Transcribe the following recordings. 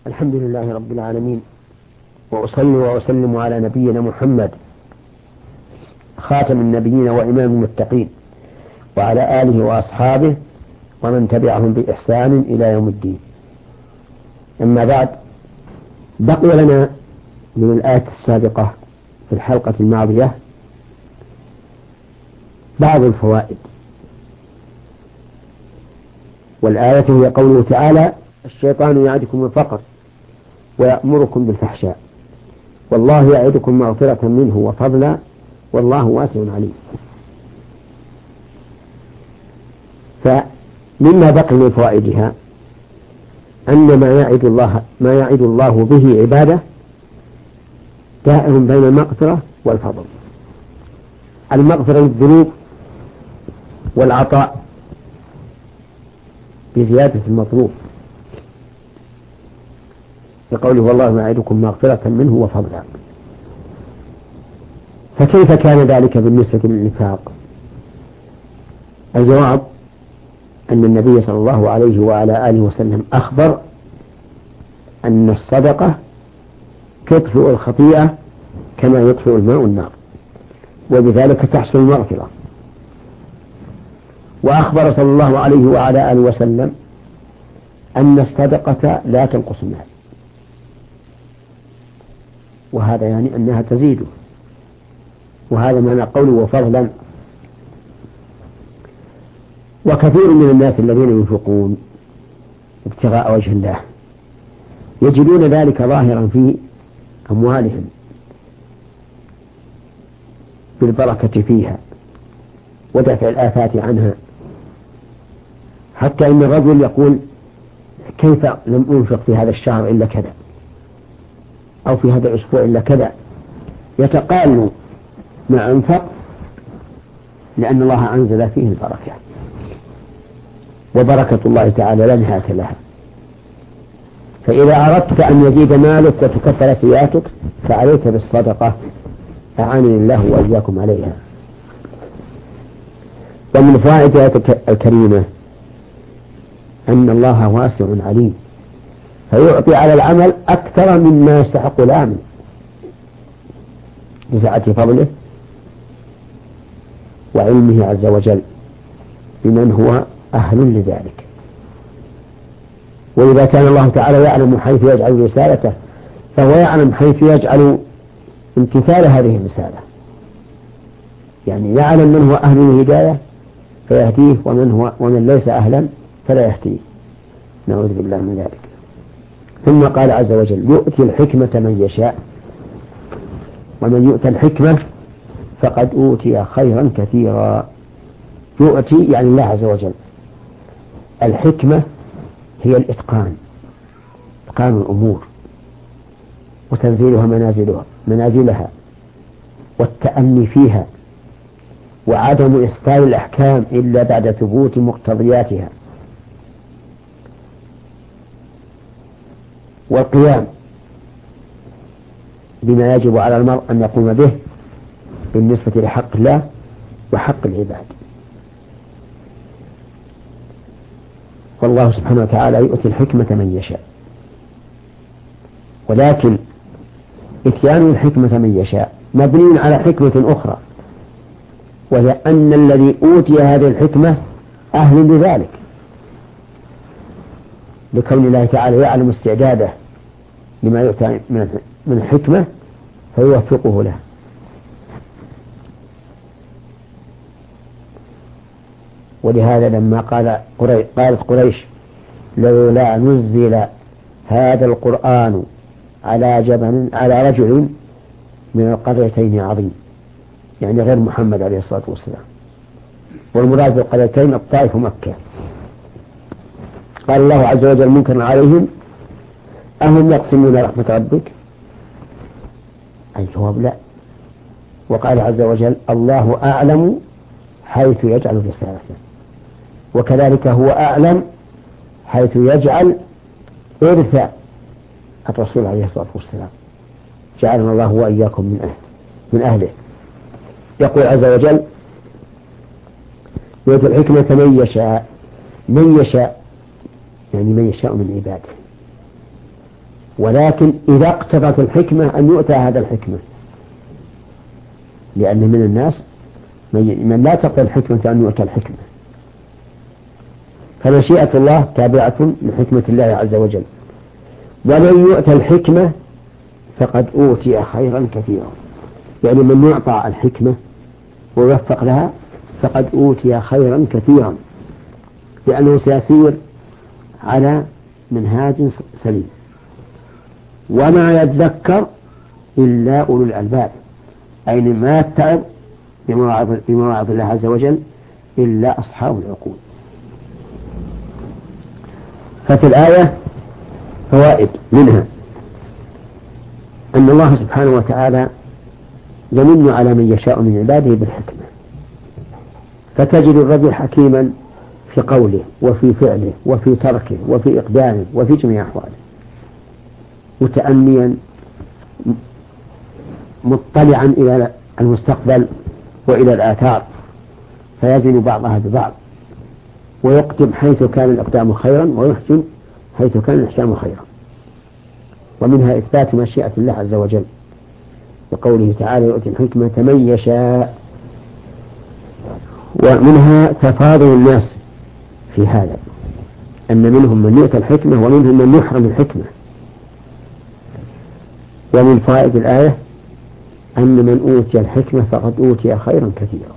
الحمد لله رب العالمين، وأصلي وأسلم على نبينا محمد خاتم النبيين وإمام المتقين، وعلى آله وأصحابه ومن تبعهم بإحسان إلى يوم الدين. أما بعد، بقي لنا من الآية السابقة في الحلقة الماضية بعض الفوائد، والآية هي قوله تعالى: الشيطان يعدكم الفقر ويأمركم بالفحشاء والله يعدكم مغفرة منه وفضلا والله واسع عليم. فمما بقي من فوائدها أن ما يعد الله به عباده دائر بين المغفرة والفضل. المغفرة للذنوب والعطاء بزيادة المطلوب، بقوله والله يعدكم مغفرة منه وفضلا. فكيف كان ذلك بالنسبة للإنفاق؟ الجواب أن النبي صلى الله عليه وعلى آله وسلم أخبر أن الصدقة تطفئ الخطيئة كما يطفئ الماء النار، وبذلك تحصل المغفرة. وأخبر صلى الله عليه وعلى آله وسلم أن الصدقة لا تنقص المال، وهذا يعني أنها تزيده، وهذا معنى قوله وفضلا. وكثير من الناس الذين ينفقون ابتغاء وجه الله يجدون ذلك ظاهرا في أموالهم بالبركة فيها ودفع الآفات عنها، حتى إن الرجل يقول: كيف لم أنفق في هذا الشهر إلا كذا، أو في هذا الأسبوع إلا كذا، يتقال ما أنفق، لأن الله أنزل فيه البركة، وبركة الله تعالى لا نهاية لها. فإذا أردت أن يزيد مالك وتكفر سيئاتك فعليك بالصدقة، أعانني الله وإياكم عليها. ومن فوائد الآية الكريمة أن الله واسع عليم، فيعطي على العمل أكثر مما يستحق العامل بسعة فضله وعلمه عز وجل بمن هو أهل لذلك. وإذا كان الله تعالى يعلم حيث يجعل رسالته، فهو يعلم حيث يجعل امتثال هذه الرسالة، يعني يعلم من هو أهل الهداية فيهديه، ومن ليس أهلا فلا يهديه، نعوذ بالله من ذلك. ثم قال عز وجل: يؤتي الحكمة من يشاء، ومن يؤتى الحكمة فقد أوتي خيرا كثيرا. يؤتي يعني الله عز وجل. الحكمة هي الإتقان، إتقان الأمور وتنزيلها منازلها والتأني فيها، وعدم إصدار الأحكام إلا بعد ثبوت مقتضياتها، والقيام بما يجب على المرء أن يقوم به بالنسبة لحق الله وحق العباد. والله سبحانه وتعالى يؤتي الحكمة من يشاء، ولكن إتيان الحكمة من يشاء مبني على حكمة أخرى، وهي أن الذي أوتي هذه الحكمة أهل لذلك، لكون الله تعالى يعلم استعداده لما يؤتى من الحكمة فيوفقه له. ولهذا لما قالت قريش: لولا نزل هذا القرآن على رجل من القريتين عظيم، يعني غير محمد عليه الصلاة والسلام، والمراد بالقريتين الطائف ومكة. قال الله عز وجل منكرا عليهم: أهم يقسمون رحمة ربك؟ الجواب لا. وقال عز وجل: الله أعلم حيث يجعل رسالته، وكذلك هو أعلم حيث يجعل إرث الرسول عليه الصلاة والسلام. جعلنا الله وإياكم من أهله. يقول عز وجل: يؤتي الحكمة من يشاء. من يشاء يعني من يشاء من عباده، ولكن إذا اقتضت الحكمة أن يؤتى هذا الحكمة، لأن من الناس من لا تقتضي الحكمة أن يؤتى الحكمة. فمشيئة الله تابعة لحكمة الله عز وجل. ومن يؤتى الحكمة فقد أوتي خيرا كثيرا، يعني من يعطى الحكمة ويوفق لها فقد أوتي خيرا كثيرا، لأنه سيسير على منهاج سليم. وما يتذكر إلا أولو الألباب، أي ما يتعظ بمواعظ الله عز وجل إلا أصحاب العقول. ففي الآية فوائد، منها أن الله سبحانه وتعالى يمن على من يشاء من عباده بالحكمة، فتجد الرجل حكيما في قوله وفي فعله وفي تركه وفي إقدامه وفي جميع أحواله، متأنيا مطلعا إلى المستقبل وإلى الآثار، فيزن بعضها ببعض، ويقدم حيث كان الإقدام خيرا ويحسن حيث كان الإحسان خيرا. ومنها إثبات مشيئة الله عز وجل بقوله تعالى يؤتي الحكمة من يشاء. ومنها تفاضل الناس في هذا، أن منهم من يؤتى الحكمة ومنهم من يحرم الحكمة. ومن فائدة الآية أن من أوتي الحكمة فقد أوتي خيرا كثيرا،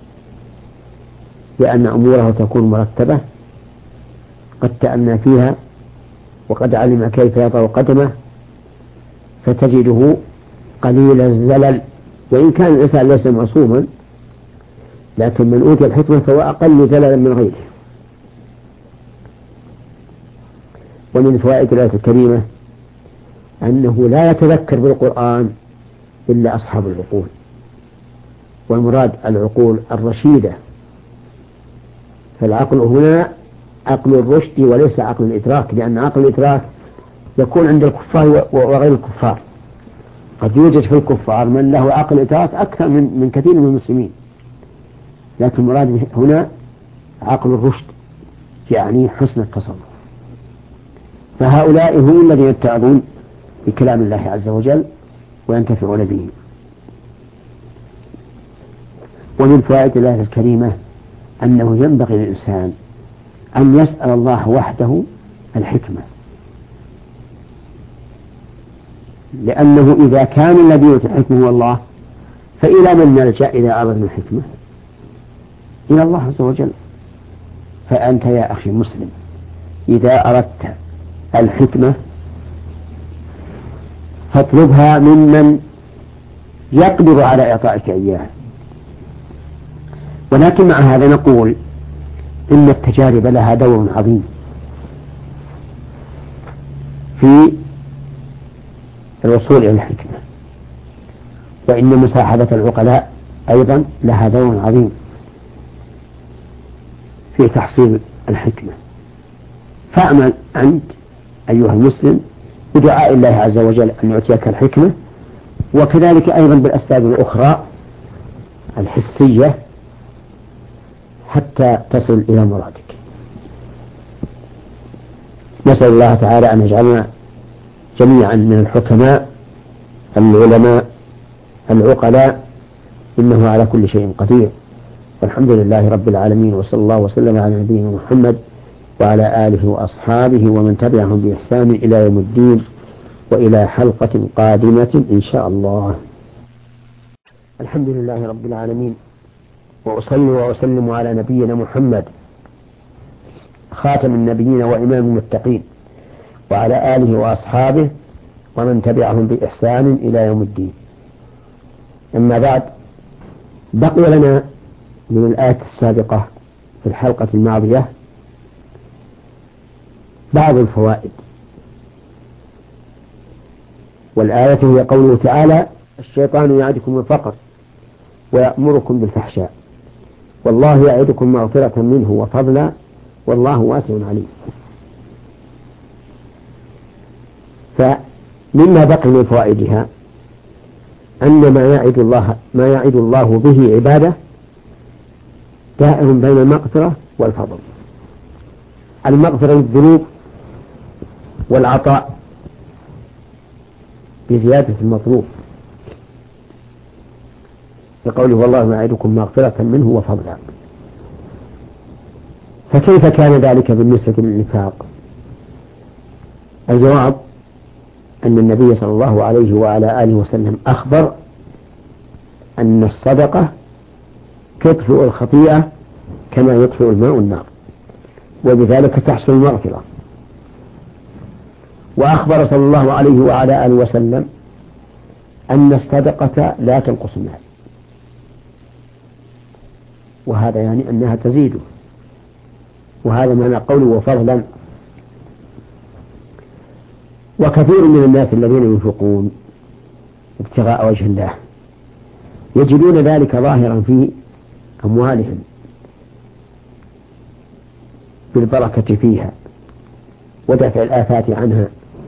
لأن أموره تكون مرتبة، قد تأنى فيها وقد علم كيف يضع قدمه، فتجده قليل الزلل، وإن كان الإنسان ليس معصوما، لكن من أوتي الحكمة فهو أقل زللا من غيره. ومن فوائد الآية الكريمة أنه لا يتذكر بالقرآن إلا أصحاب العقول، والمراد العقول الرشيدة. فالعقل هنا عقل الرشد وليس عقل الإدراك، لأن عقل الإدراك يكون عند الكفار وغير الكفار. قد يوجد في الكفار من له عقل إدراك أكثر من كثير من المسلمين، لكن المراد هنا عقل الرشد، يعني حسن التصرف. فهؤلاء هم الذين يتعظون بكلام الله عز وجل وينتفعون به. ومن فوائد الآية الكريمة أنه ينبغي للإنسان أن يسأل الله وحده الحكمة، لأنه إذا كان الذي يؤتي الحكمة هو الله، فإلى من نلجأ إذا أردنا الحكمة؟ إلى الله عز وجل. فأنت يا أخي المسلم إذا أردت الحكمة فاطلبها ممن يقدر على إعطائك إياها. ولكن مع هذا نقول إن التجارب لها دور عظيم في الوصول إلى الحكمة، وإن مصاحبة العقلاء أيضا لها دور عظيم في تحصيل الحكمة. فأعمل أنت أيها المسلم بدعاء الله عز وجل أن يعطيك الحكمة، وكذلك أيضا بالأسباب الأخرى الحسية حتى تصل إلى مرادك. نسأل الله تعالى أن يجعلنا جميعا من الحكماء العلماء العقلاء، إنه على كل شيء قدير. والحمد لله رب العالمين، وصلى الله وسلم على نبينا محمد وعلى آله وأصحابه ومن تبعهم بإحسان إلى يوم الدين، وإلى حلقة قادمة إن شاء الله. الحمد لله رب العالمين، وأصلي وأسلم على نبينا محمد خاتم النبيين وإمام المتقين، وعلى آله وأصحابه ومن تبعهم بإحسان إلى يوم الدين. أما بعد، بقي لنا من الآية السابقة في الحلقة الماضية بعض الفوائد. والآية هي قوله تعالى: الشيطان يعدكم الفقر ويأمركم بالفحشاء والله يعدكم مغفرة منه وفضلا والله واسع عليم. فمما بقي من فوائدها أن ما يعد الله به عباده دائر بين المغفرة والفضل. المغفرة للذنوب والعطاء بزيادة المطلوب، بقوله والله يعدكم مغفرة منه وفضلا. فكيف كان ذلك بالنسبة للإنفاق؟ الجواب أن النبي صلى الله عليه وعلى آله وسلم أخبر أن الصدقة تطفئ الخطيئة كما يطفئ الماء النار، وبذلك تحصل المغفرة. وأخبر صلى الله عليه وعلى آله وسلم أن الصدقة لا تنقص المال، وهذا يعني أنها تزيده، وهذا معنى قوله وفضلا. وكثير من الناس الذين ينفقون ابتغاء وجه الله يجدون ذلك ظاهرا في أموالهم بالبركة فيها ودفع الآفات عنها،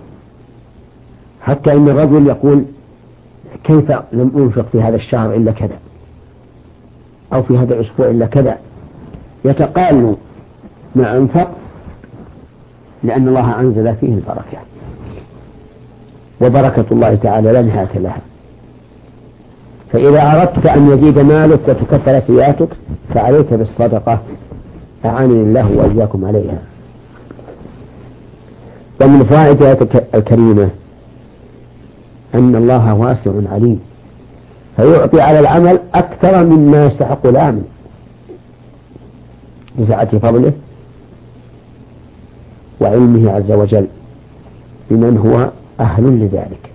حتى إن الرجل يقول كيف لم أنفق في هذا الشهر إلا كذا، أو في هذا الأسبوع إلا كذا، يتقال ما أنفق لأن الله أنزل فيه البركة، وبركة الله تعالى لا نهاية لها. فإذا أردت أن يزيد مالك وتكفر سيئاتك فعليك بالصدقة، أعانني الله وإياكم عليها. ومن فوائد الآية الكريمة أن الله واسع عليم، فيعطي على العمل أكثر مما يستحق العامل لسعة فضله وعلمه عز وجل بمن هو أهل لذلك.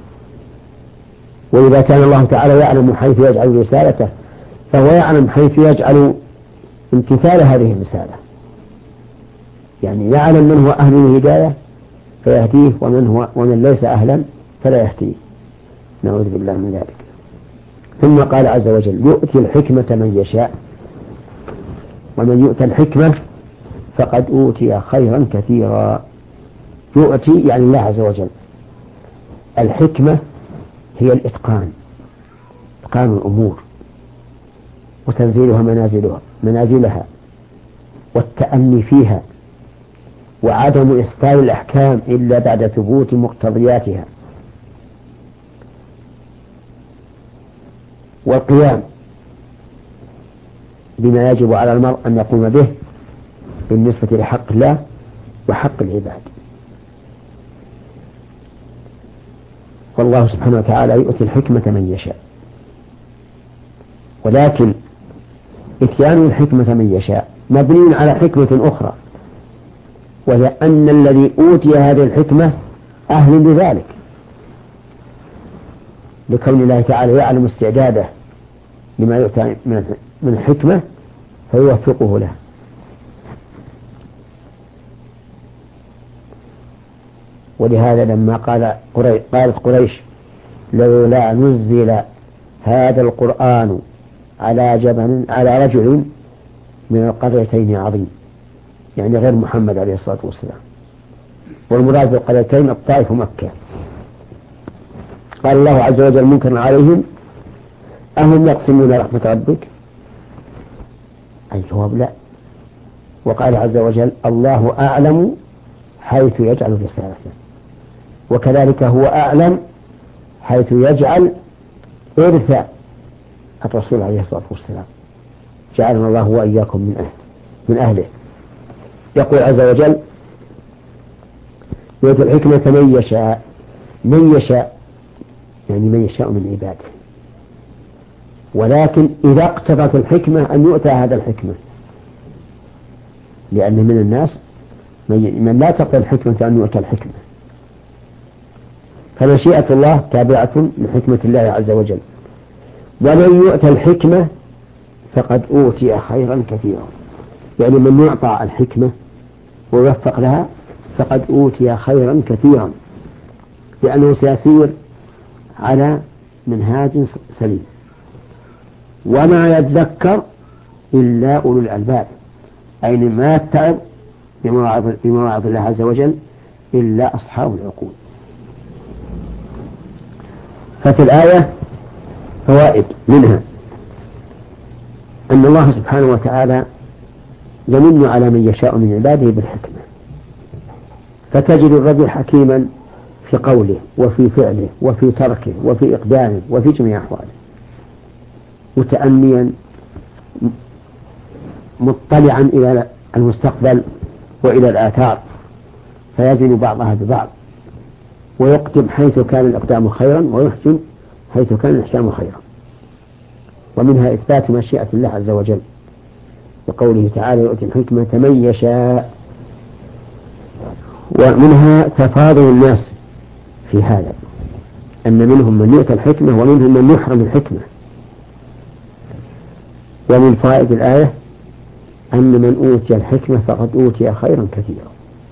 وإذا كان الله تعالى يعلم حيث يجعل رسالته فهو يعلم حيث يجعل امتثال هذه الرسالة، يعني يعلم من هو أهل الهداية فيهديه ومن ليس أهلا فلا يهديه، نعوذ بالله من ذلك. ثم قال عز وجل يؤتي الحكمة من يشاء، ومن يؤتى الحكمة فقد أوتي خيرا كثيرا. يؤتي يعني الله عز وجل. الحكمة هي الإتقان، إتقان الأمور وتنزيلها منازلها والتأني فيها، وعدم إصدار الأحكام إلا بعد ثبوت مقتضياتها، والقيام بما يجب على المرء أن يقوم به بالنسبة لحق الله وحق العباد. والله سبحانه وتعالى يؤتي الحكمة من يشاء، ولكن إتيان الحكمة من يشاء مبني على حكمة أخرى، وهي أن الذي أوتي هذه الحكمة أهل لذلك، لكون الله تعالى يعلم استعداده لما يؤتى من الحكمة فيوفقه له. ولهذا لما قالت قريش لولا نزل هذا القرآن على رجل من القريتين عظيم، يعني غير محمد عليه الصلاة والسلام، والمراد بالقريتين الطائف ومكة. قال الله عز وجل منكرا عليهم أهم يقسمون رحمة ربك؟ الجواب لا. وقال عز وجل الله أعلم حيث يجعل رسالته، وكذلك هو أعلم حيث يجعل إرث الرسول عليه الصلاة والسلام. جعلنا الله وإياكم من أهله. يقول عز وجل يؤتي الحكمة من يشاء يعني من يشاء من عباده، ولكن إذا اقتضت الحكمة أن يؤتى هذا الحكمة، لأن من الناس من لا تقتضي الحكمة أن يؤتى الحكمة، فمشيئة الله تابعة لحكمة الله عز وجل. ومن يؤتى الحكمة فقد أوتي خيرا كثيرا، يعني من يعطى الحكمة ويوفق لها فقد أوتي خيرا كثيرا، لأنه سيسير على منهاج سليم. وما يتذكر إلا أولو الألباب، أي ما يتعظ بمواعظ الله عز وجل إلا أصحاب العقول. ففي الآية فوائد، منها أن الله سبحانه وتعالى يمن على من يشاء من عباده بالحكمة، فتجد الرجل حكيما في قوله وفي فعله وفي تركه وفي إقدامه وفي جميع أحواله، متأنيا مطلعا إلى المستقبل وإلى الآثار، فيزن بعضها ببعض، ويقدم حيث كان الإقدام خيرا ويحجم حيث كان الإحجام خيرا. ومنها إثبات مشيئة الله عز وجل بقوله تعالى يؤتي الحكمة من يشاء. ومنها تفاضل الناس في هذا، أن منهم من يؤتى الحكمة ومنهم من يحرم الحكمة. ومن فوائد الآية أن من أوتي الحكمة فقد أوتي خيرا كثيرا،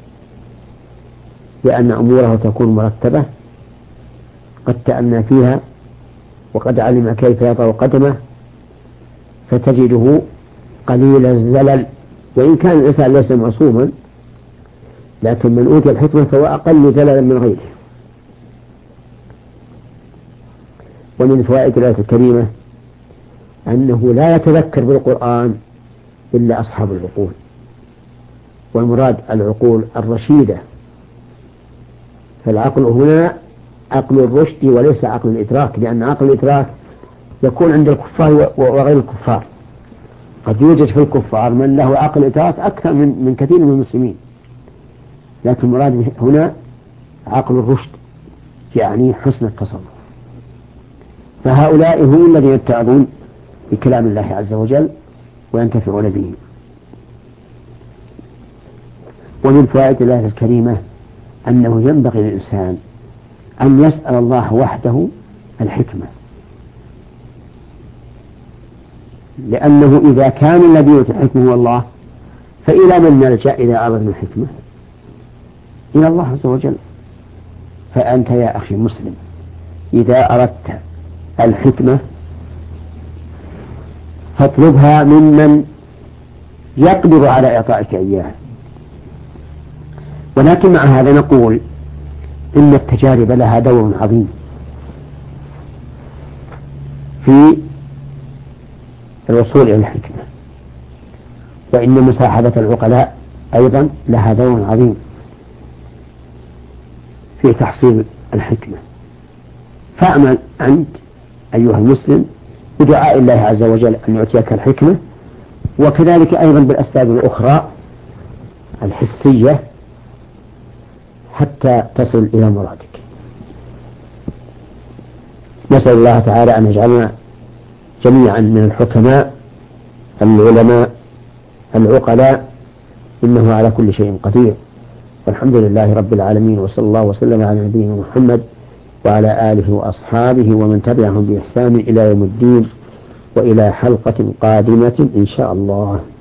لأن أموره تكون مرتبة، قد تأمن فيها وقد علم كيف يضع قدمه، فتجده قليل الزلل، وإن كان الإنسان ليس معصوما، لكن من أوتي الحكمة فهو أقل زللا من غيره. ومن فوائد الآية الكريمة أنه لا يتذكر بالقرآن إلا أصحاب العقول، والمراد العقول الرشيدة، فالعقل هنا عقل الرشد وليس عقل الإدراك، لأن عقل الإدراك يكون عند الكفار وغير الكفار. قد يوجد في الكفار من له عقل إدراك أكثر من كثير من المسلمين، لكن المراد هنا عقل الرشد، يعني حسن التصرف. فهؤلاء هم الذين يتعظون بكلام الله عز وجل وينتفعون به. ومن فوائد الآية الكريمة أنه ينبغي للإنسان أن يسأل الله وحده الحكمة، لأنه إذا كان الذي يؤتي الحكمة هو الله، فإلى من نلجأ إذا أردنا الحكمة؟ إلى الله عز وجل. فأنت يا أخي المسلم إذا أردت الحكمة فاطلبها ممن يقدر على إعطائك إياها. ولكن مع هذا نقول إن التجارب لها دور عظيم في الوصول إلى الحكمة، وإن مصاحبة العقلاء أيضا لها دور عظيم في تحصيل الحكمة. فأعمل أنت أيها المسلم بدعاء الله عز وجل أن يعطيك الحكمة، وكذلك أيضا بالأسباب الأخرى الحسية حتى تصل إلى مرادك. نسأل الله تعالى أن يجعلنا جميعا من الحكماء العلماء العقلاء، إنه على كل شيء قدير. والحمد لله رب العالمين، وصلى الله وسلم على نبينا محمد وعلى آله وأصحابه ومن تبعهم بإحسان إلى يوم الدين، وإلى حلقة قادمة إن شاء الله.